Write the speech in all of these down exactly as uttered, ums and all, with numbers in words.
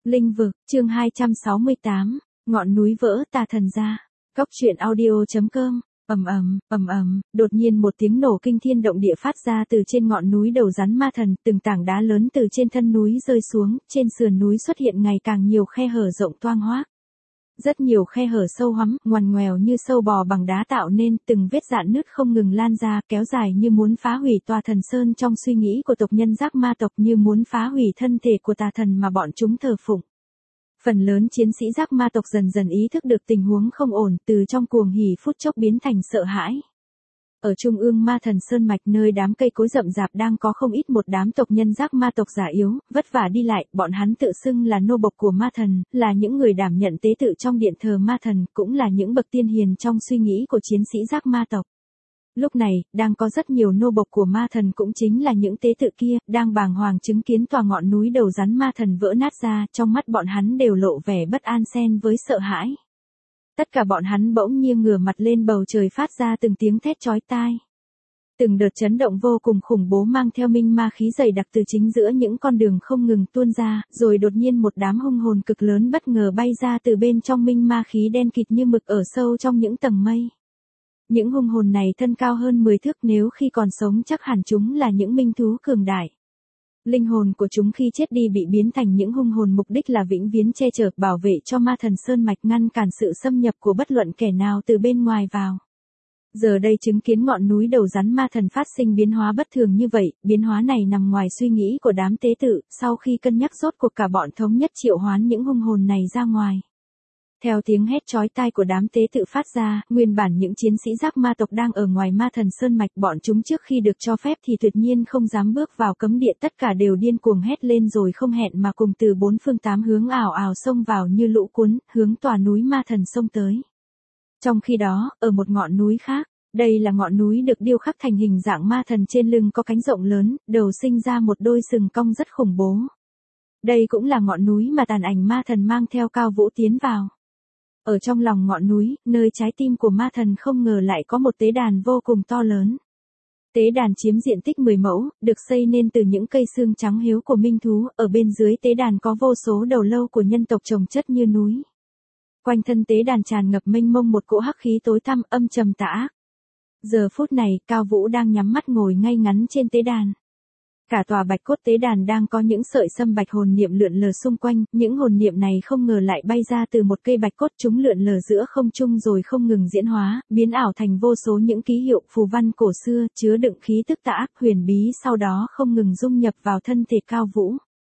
Linh vực, chương hai trăm sáu mươi tám, ngọn núi vỡ tà thần ra. Cốc truyện audio chấm com. Ầm ầm, ầm ầm, đột nhiên một tiếng nổ kinh thiên động địa phát ra từ trên ngọn núi đầu rắn ma thần, từng tảng đá lớn từ trên thân núi rơi xuống, trên sườn núi xuất hiện ngày càng nhiều khe hở rộng toang hoác. Rất nhiều khe hở sâu hoắm, ngoằn ngoèo như sâu bò bằng đá tạo nên, từng vết rạn nứt không ngừng lan ra, kéo dài như muốn phá hủy tòa thần sơn trong suy nghĩ của tộc nhân giác ma tộc, như muốn phá hủy thân thể của tà thần mà bọn chúng thờ phụng. Phần lớn chiến sĩ giác ma tộc dần dần ý thức được tình huống không ổn, từ trong cuồng hỉ phút chốc biến thành sợ hãi. Ở trung ương ma thần sơn mạch, nơi đám cây cối rậm rạp đang có không ít một đám tộc nhân giác ma tộc già yếu, vất vả đi lại, bọn hắn tự xưng là nô bộc của ma thần, là những người đảm nhận tế tự trong điện thờ ma thần, cũng là những bậc tiên hiền trong suy nghĩ của chiến sĩ giác ma tộc. Lúc này, đang có rất nhiều nô bộc của ma thần, cũng chính là những tế tự kia, đang bàng hoàng chứng kiến tòa ngọn núi đầu rắn ma thần vỡ nát ra, trong mắt bọn hắn đều lộ vẻ bất an xen với sợ hãi. Tất cả bọn hắn bỗng nhiên ngửa mặt lên bầu trời phát ra từng tiếng thét chói tai. Từng đợt chấn động vô cùng khủng bố mang theo minh ma khí dày đặc từ chính giữa những con đường không ngừng tuôn ra, rồi đột nhiên một đám hung hồn cực lớn bất ngờ bay ra từ bên trong minh ma khí đen kịt như mực ở sâu trong những tầng mây. Những hung hồn này thân cao hơn mười thước, nếu khi còn sống chắc hẳn chúng là những minh thú cường đại. Linh hồn của chúng khi chết đi bị biến thành những hung hồn, mục đích là vĩnh viễn che chở, bảo vệ cho ma thần sơn mạch, ngăn cản sự xâm nhập của bất luận kẻ nào từ bên ngoài vào. Giờ đây chứng kiến ngọn núi đầu rắn ma thần phát sinh biến hóa bất thường như vậy, biến hóa này nằm ngoài suy nghĩ của đám tế tự, sau khi cân nhắc rốt cuộc cả bọn thống nhất triệu hoán những hung hồn này ra ngoài. Theo tiếng hét chói tai của đám tế tự phát ra, nguyên bản những chiến sĩ giác ma tộc đang ở ngoài ma thần sơn mạch, bọn chúng trước khi được cho phép thì tuyệt nhiên không dám bước vào cấm địa, tất cả đều điên cuồng hét lên rồi không hẹn mà cùng từ bốn phương tám hướng ào ào xông vào như lũ cuốn, hướng tòa núi ma thần xông tới. Trong khi đó, ở một ngọn núi khác, đây là ngọn núi được điêu khắc thành hình dạng ma thần, trên lưng có cánh rộng lớn, đầu sinh ra một đôi sừng cong rất khủng bố. Đây cũng là ngọn núi mà tàn ảnh ma thần mang theo Cao Vũ tiến vào. Ở trong lòng ngọn núi, nơi trái tim của ma thần, không ngờ lại có một tế đàn vô cùng to lớn. Tế đàn chiếm diện tích mười mẫu, được xây nên từ những cây xương trắng hiếu của minh thú, ở bên dưới tế đàn có vô số đầu lâu của nhân tộc chồng chất như núi. Quanh thân tế đàn tràn ngập mênh mông một cỗ hắc khí tối tăm, âm trầm tà ác. Giờ phút này, Cao Vũ đang nhắm mắt ngồi ngay ngắn trên tế đàn. Cả tòa bạch cốt tế đàn đang có những sợi sâm bạch hồn niệm lượn lờ xung quanh, những hồn niệm này không ngờ lại bay ra từ một cây bạch cốt, chúng lượn lờ giữa không trung rồi không ngừng diễn hóa, biến ảo thành vô số những ký hiệu phù văn cổ xưa, chứa đựng khí tức tà ác huyền bí, sau đó không ngừng dung nhập vào thân thể Cao Vũ.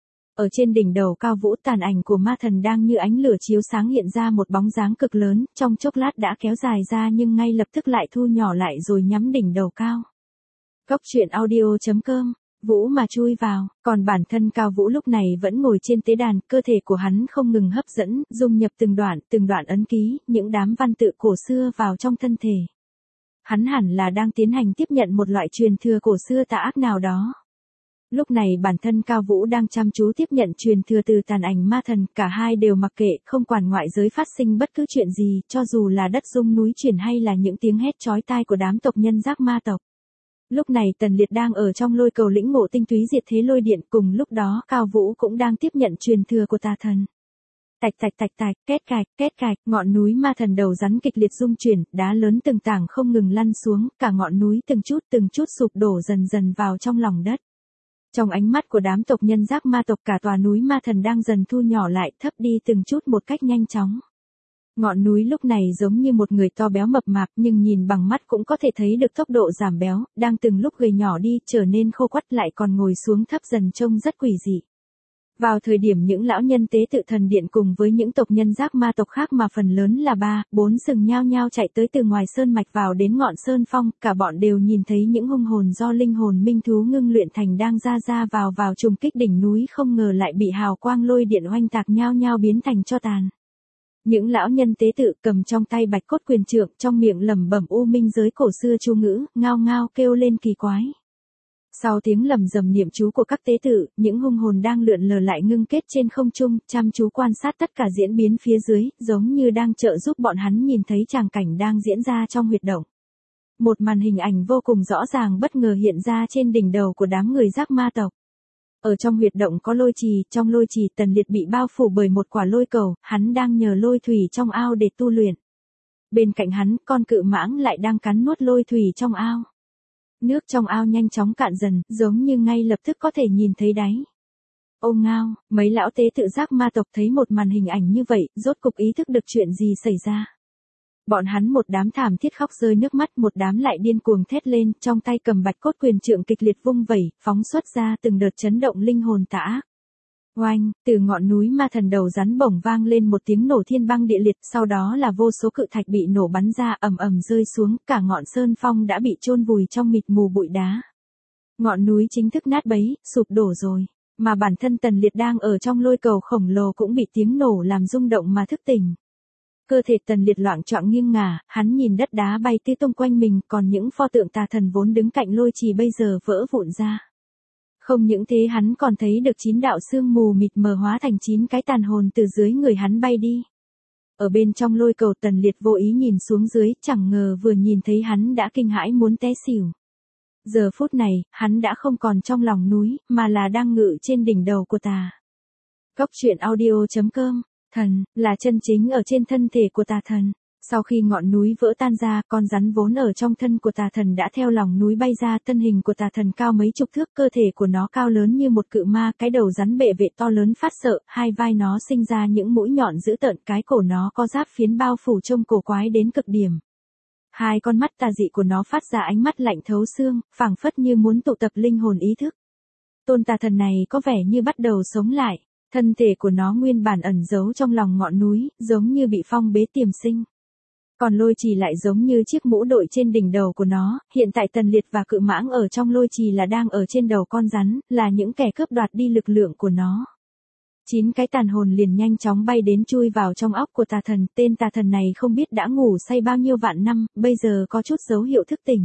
Ở trên đỉnh đầu Cao Vũ, tàn ảnh của ma thần đang như ánh lửa chiếu sáng hiện ra một bóng dáng cực lớn, trong chốc lát đã kéo dài ra nhưng ngay lập tức lại thu nhỏ lại rồi nhắm đỉnh đầu Cao. Cốc truyện audio chấm com. Vũ mà chui vào, còn bản thân Cao Vũ lúc này vẫn ngồi trên tế đàn, cơ thể của hắn không ngừng hấp dẫn, dung nhập từng đoạn, từng đoạn ấn ký, những đám văn tự cổ xưa vào trong thân thể. Hắn hẳn là đang tiến hành tiếp nhận một loại truyền thừa cổ xưa tà ác nào đó. Lúc này bản thân Cao Vũ đang chăm chú tiếp nhận truyền thừa từ tàn ảnh ma thần, cả hai đều mặc kệ, không quản ngoại giới phát sinh bất cứ chuyện gì, cho dù là đất rung núi chuyển hay là những tiếng hét chói tai của đám tộc nhân giác ma tộc. Lúc này Tần Liệt đang ở trong lôi cầu lĩnh ngộ tinh túy diệt thế lôi điện, cùng lúc đó Cao Vũ cũng đang tiếp nhận truyền thừa của tà thần. Tạch tạch tạch tạch, két cạch, két cạch, ngọn núi ma thần đầu rắn kịch liệt rung chuyển, đá lớn từng tảng không ngừng lăn xuống, cả ngọn núi từng chút từng chút sụp đổ dần dần vào trong lòng đất. Trong ánh mắt của đám tộc nhân giác ma tộc, cả tòa núi ma thần đang dần thu nhỏ lại, thấp đi từng chút một cách nhanh chóng. Ngọn núi lúc này giống như một người to béo mập mạp, nhưng nhìn bằng mắt cũng có thể thấy được tốc độ giảm béo, đang từng lúc gầy nhỏ đi, trở nên khô quắt, lại còn ngồi xuống thấp dần trông rất quỷ dị. Vào thời điểm những lão nhân tế tự thần điện cùng với những tộc nhân giác ma tộc khác mà phần lớn là ba, bốn sừng nhao nhao chạy tới từ ngoài sơn mạch vào đến ngọn sơn phong, cả bọn đều nhìn thấy những hung hồn do linh hồn minh thú ngưng luyện thành đang ra ra vào vào trùng kích đỉnh núi, không ngờ lại bị hào quang lôi điện oanh tạc nhao nhao biến thành tro tàn. Những lão nhân tế tự cầm trong tay bạch cốt quyền trượng, trong miệng lẩm bẩm u minh giới cổ xưa chú ngữ, ngao ngao kêu lên kỳ quái. Sau tiếng lẩm rầm niệm chú của các tế tự, những hung hồn đang lượn lờ lại ngưng kết trên không trung, chăm chú quan sát tất cả diễn biến phía dưới, giống như đang trợ giúp bọn hắn nhìn thấy tràng cảnh đang diễn ra trong huyệt động. Một màn hình ảnh vô cùng rõ ràng bất ngờ hiện ra trên đỉnh đầu của đám người giác ma tộc. Ở trong huyệt động có lôi trì, trong lôi trì Tần Liệt bị bao phủ bởi một quả lôi cầu, hắn đang nhờ lôi thủy trong ao để tu luyện. Bên cạnh hắn, con cự mãng lại đang cắn nuốt lôi thủy trong ao. Nước trong ao nhanh chóng cạn dần, giống như ngay lập tức có thể nhìn thấy đáy. Ô ngao, mấy lão tế tự giác ma tộc thấy một màn hình ảnh như vậy, rốt cục ý thức được chuyện gì xảy ra. Bọn hắn một đám thảm thiết khóc rơi nước mắt, một đám lại điên cuồng thét lên, trong tay cầm bạch cốt quyền trượng kịch liệt vung vẩy, phóng xuất ra từng đợt chấn động linh hồn tà ác. Oanh, từ ngọn núi ma thần đầu rắn bổng vang lên một tiếng nổ thiên băng địa liệt, sau đó là vô số cự thạch bị nổ bắn ra ầm ầm rơi xuống, cả ngọn sơn phong đã bị chôn vùi trong mịt mù bụi đá. Ngọn núi chính thức nát bấy, sụp đổ rồi, mà bản thân Tần Liệt đang ở trong lôi cầu khổng lồ cũng bị tiếng nổ làm rung động mà thức tỉnh. Cơ thể Tần Liệt loạng choạng nghiêng ngả, hắn nhìn đất đá bay tứ tung quanh mình, còn những pho tượng tà thần vốn đứng cạnh lôi trì bây giờ vỡ vụn ra. Không những thế hắn còn thấy được chín đạo sương mù mịt mờ hóa thành chín cái tàn hồn từ dưới người hắn bay đi. Ở bên trong lôi cầu Tần Liệt vô ý nhìn xuống dưới, chẳng ngờ vừa nhìn thấy hắn đã kinh hãi muốn té xỉu. Giờ phút này, hắn đã không còn trong lòng núi, mà là đang ngự trên đỉnh đầu của tà. Cốc truyện audio chấm com, thần, là chân chính ở trên thân thể của tà thần. Sau khi ngọn núi vỡ tan ra, con rắn vốn ở trong thân của tà thần đã theo lòng núi bay ra, thân hình của tà thần cao mấy chục thước, cơ thể của nó cao lớn như một cự ma, cái đầu rắn bệ vệ to lớn phát sợ, hai vai nó sinh ra những mũi nhọn dữ tợn, cái cổ nó có giáp phiến bao phủ trông cổ quái đến cực điểm. Hai con mắt tà dị của nó phát ra ánh mắt lạnh thấu xương, phảng phất như muốn tụ tập linh hồn ý thức. Tôn tà thần này có vẻ như bắt đầu sống lại, thân thể của nó nguyên bản ẩn giấu trong lòng ngọn núi, giống như bị phong bế tiềm sinh. Còn lôi trì lại giống như chiếc mũ đội trên đỉnh đầu của nó, hiện tại Tần Liệt và cự mãng ở trong lôi trì là đang ở trên đầu con rắn, là những kẻ cướp đoạt đi lực lượng của nó. Chín cái tàn hồn liền nhanh chóng bay đến chui vào trong óc của tà thần, tên tà thần này không biết đã ngủ say bao nhiêu vạn năm, bây giờ có chút dấu hiệu thức tỉnh.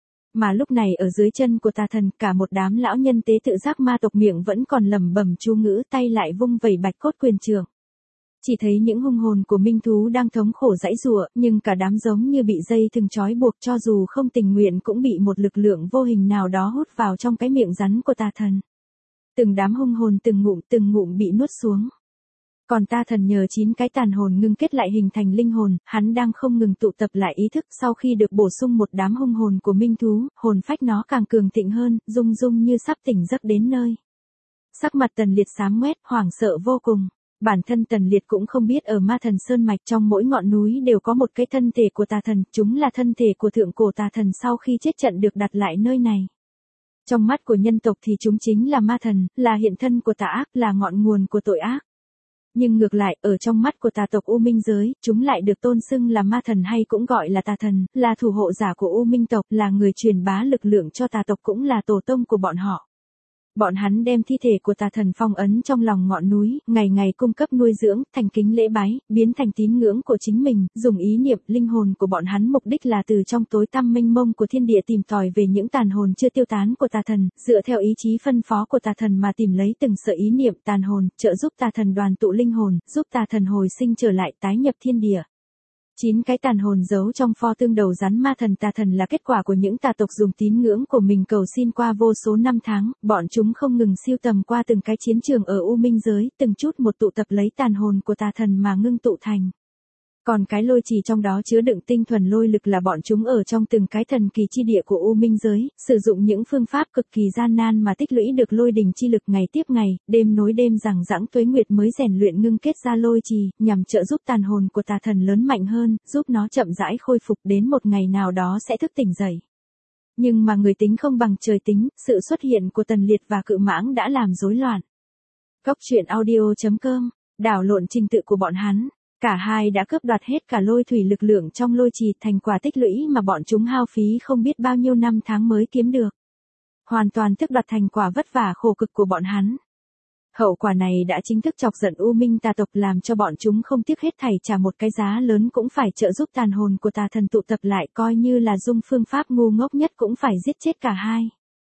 Mà lúc này ở dưới chân của tà thần, cả một đám lão nhân tế tự giác ma tộc miệng vẫn còn lẩm bẩm chú ngữ, tay lại vung vẩy bạch cốt quyền trượng. Chỉ thấy những hung hồn của minh thú đang thống khổ giãy giụa, nhưng cả đám giống như bị dây thừng trói buộc, cho dù không tình nguyện cũng bị một lực lượng vô hình nào đó hút vào trong cái miệng rắn của tà thần. Từng đám hung hồn từng ngụm từng ngụm bị nuốt xuống. Còn tà thần nhờ chín cái tàn hồn ngưng kết lại hình thành linh hồn, hắn đang không ngừng tụ tập lại ý thức, sau khi được bổ sung một đám hung hồn của minh thú, hồn phách nó càng cường thịnh hơn, rung rung như sắp tỉnh giấc đến nơi. Sắc mặt Tần Liệt xám ngoét, hoảng sợ vô cùng. Bản thân Tần Liệt cũng không biết ở Ma Thần Sơn Mạch trong mỗi ngọn núi đều có một cái thân thể của tà thần, chúng là thân thể của thượng cổ tà thần sau khi chết trận được đặt lại nơi này. Trong mắt của nhân tộc thì chúng chính là ma thần, là hiện thân của tà ác, là ngọn nguồn của tội ác. Nhưng ngược lại, ở trong mắt của tà tộc U Minh giới, chúng lại được tôn xưng là ma thần hay cũng gọi là tà thần, là thủ hộ giả của U Minh tộc, là người truyền bá lực lượng cho tà tộc cũng là tổ tông của bọn họ. Bọn hắn đem thi thể của tà thần phong ấn trong lòng ngọn núi, ngày ngày cung cấp nuôi dưỡng, thành kính lễ bái, biến thành tín ngưỡng của chính mình, dùng ý niệm linh hồn của bọn hắn mục đích là từ trong tối tăm mênh mông của thiên địa tìm tòi về những tàn hồn chưa tiêu tán của tà thần, dựa theo ý chí phân phó của tà thần mà tìm lấy từng sợi ý niệm tàn hồn, trợ giúp tà thần đoàn tụ linh hồn, giúp tà thần hồi sinh trở lại tái nhập thiên địa. Chín cái tàn hồn giấu trong pho tương đầu rắn ma thần tà thần là kết quả của những tà tộc dùng tín ngưỡng của mình cầu xin qua vô số năm tháng, bọn chúng không ngừng siêu tầm qua từng cái chiến trường ở U Minh giới, từng chút một tụ tập lấy tàn hồn của tà thần mà ngưng tụ thành. Còn cái lôi trì trong đó chứa đựng tinh thuần lôi lực là bọn chúng ở trong từng cái thần kỳ chi địa của U Minh giới, sử dụng những phương pháp cực kỳ gian nan mà tích lũy được lôi đỉnh chi lực ngày tiếp ngày, đêm nối đêm rằng rãng tuế nguyệt mới rèn luyện ngưng kết ra lôi trì, nhằm trợ giúp tàn hồn của tà thần lớn mạnh hơn, giúp nó chậm rãi khôi phục đến một ngày nào đó sẽ thức tỉnh dậy. Nhưng mà người tính không bằng trời tính, sự xuất hiện của Tần Liệt và Cự Mãng đã làm rối loạn. Cốc truyện audio chấm com, đảo lộn trình tự của bọn hắn. Cả hai đã cướp đoạt hết cả lôi thủy lực lượng trong lôi trì, thành quả tích lũy mà bọn chúng hao phí không biết bao nhiêu năm tháng mới kiếm được. Hoàn toàn tước đoạt thành quả vất vả khổ cực của bọn hắn. Hậu quả này đã chính thức chọc giận U Minh tà tộc, làm cho bọn chúng không tiếc hết thảy trả một cái giá lớn cũng phải trợ giúp tàn hồn của tà thần tụ tập lại, coi như là dung phương pháp ngu ngốc nhất cũng phải giết chết cả hai.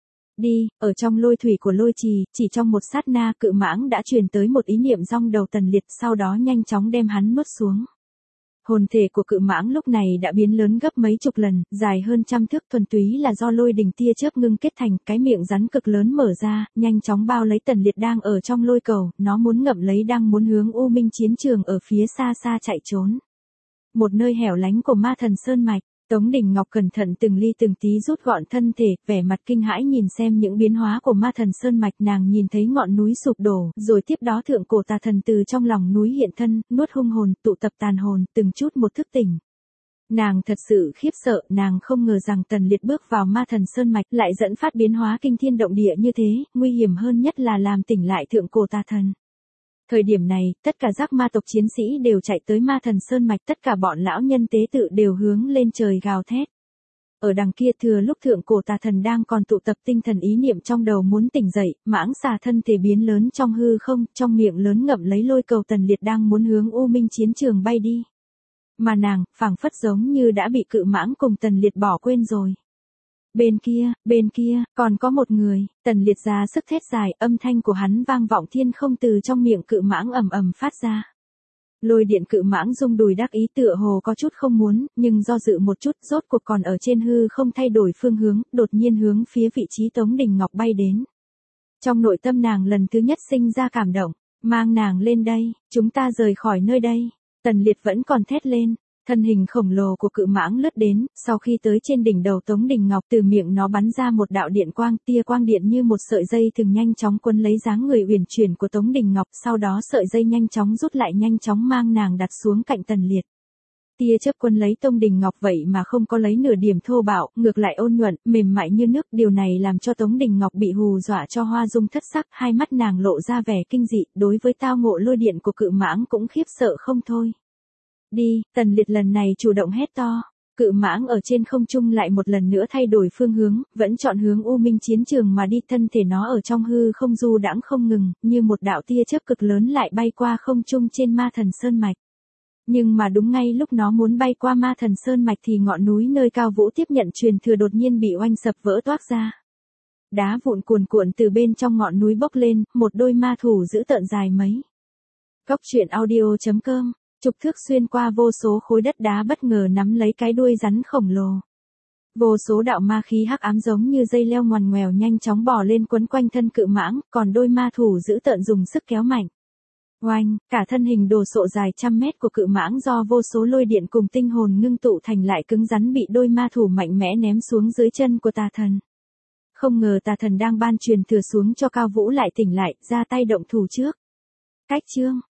Đi, ở trong lôi thủy của lôi trì, chỉ trong một sát na Cự Mãng đã truyền tới một ý niệm trong đầu Tần Liệt, sau đó nhanh chóng đem hắn nuốt xuống. Hồn thể của cự mãng lúc này đã biến lớn gấp mấy chục lần, dài hơn trăm thước, thuần túy là do lôi đình tia chớp ngưng kết thành. Cái miệng rắn cực lớn mở ra, nhanh chóng bao lấy Tần Liệt đang ở trong lôi cầu, nó muốn ngậm lấy, đang muốn hướng U Minh chiến trường ở phía xa xa chạy trốn. Một nơi hẻo lánh của Ma Thần Sơn Mạch, Tống Đình Ngọc cẩn thận từng ly từng tí rút gọn thân thể, vẻ mặt kinh hãi nhìn xem những biến hóa của Ma Thần Sơn Mạch. Nàng nhìn thấy ngọn núi sụp đổ, rồi tiếp đó thượng cổ tà thần từ trong lòng núi hiện thân, nuốt hung hồn, tụ tập tàn hồn, từng chút một thức tỉnh. Nàng thật sự khiếp sợ, nàng không ngờ rằng Tần Liệt bước vào Ma Thần Sơn Mạch lại dẫn phát biến hóa kinh thiên động địa như thế, nguy hiểm hơn nhất là làm tỉnh lại thượng cổ tà thần. Thời điểm này, tất cả giác ma tộc chiến sĩ đều chạy tới Ma Thần Sơn Mạch, tất cả bọn lão nhân tế tự đều hướng lên trời gào thét. Ở đằng kia thừa lúc thượng cổ tà thần đang còn tụ tập tinh thần ý niệm trong đầu muốn tỉnh dậy, mãng xà thân thể biến lớn trong hư không, trong miệng lớn ngậm lấy lôi cầu. Tần Liệt đang muốn hướng U Minh chiến trường bay đi. Mà nàng, phảng phất giống như đã bị cự mãng cùng Tần Liệt bỏ quên rồi. Bên kia, bên kia, còn có một người. Tần Liệt ra sức thét dài, âm thanh của hắn vang vọng thiên không, từ trong miệng cự mãng ầm ầm phát ra. Lôi điện cự mãng rung đùi đắc ý, tựa hồ có chút không muốn, nhưng do dự một chút, rốt cuộc còn ở trên hư không thay đổi phương hướng, đột nhiên hướng phía vị trí Tống Đình Ngọc bay đến. Trong nội tâm nàng lần thứ nhất sinh ra cảm động, mang nàng lên đây, chúng ta rời khỏi nơi đây. Tần Liệt vẫn còn thét lên. Thân hình khổng lồ của cự mãng lướt đến, sau khi tới trên đỉnh đầu Tống Đình Ngọc, từ miệng nó bắn ra một đạo điện quang, tia quang điện như một sợi dây thường nhanh chóng quấn lấy dáng người uyển chuyển của Tống Đình Ngọc, sau đó sợi dây nhanh chóng rút lại, nhanh chóng mang nàng đặt xuống cạnh Tần Liệt. Tia chớp quấn lấy Tống Đình Ngọc vậy mà không có lấy nửa điểm thô bạo, ngược lại ôn nhuận, mềm mại như nước, điều này làm cho Tống Đình Ngọc bị hù dọa cho hoa dung thất sắc, hai mắt nàng lộ ra vẻ kinh dị, đối với tao ngộ lôi điện của cự mãng cũng khiếp sợ không thôi. Đi, Tần Liệt lần này chủ động hét to. Cự mãng ở trên không trung lại một lần nữa thay đổi phương hướng, vẫn chọn hướng U Minh chiến trường mà đi, thân thể nó ở trong hư không du đãng không ngừng, như một đạo tia chớp cực lớn lại bay qua không trung trên Ma Thần Sơn Mạch. Nhưng mà đúng ngay lúc nó muốn bay qua Ma Thần Sơn Mạch thì ngọn núi nơi cao vũ tiếp nhận truyền thừa đột nhiên bị oanh sập vỡ toác ra. Đá vụn cuồn cuộn từ bên trong ngọn núi bốc lên, một đôi ma thủ dữ tợn dài mấy. Cốc truyện audio chấm com. Trục thước xuyên qua vô số khối đất đá bất ngờ nắm lấy cái đuôi rắn khổng lồ. Vô số đạo ma khí hắc ám giống như dây leo ngoằn ngoèo nhanh chóng bò lên quấn quanh thân cự mãng, còn đôi ma thủ dữ tợn dùng sức kéo mạnh. Oanh, cả thân hình đồ sộ dài trăm mét của cự mãng do vô số lôi điện cùng tinh hồn ngưng tụ thành lại cứng rắn, bị đôi ma thủ mạnh mẽ ném xuống dưới chân của tà thần. Không ngờ tà thần đang ban truyền thừa xuống cho Cao Vũ lại tỉnh lại, ra tay động thủ trước. Cách chương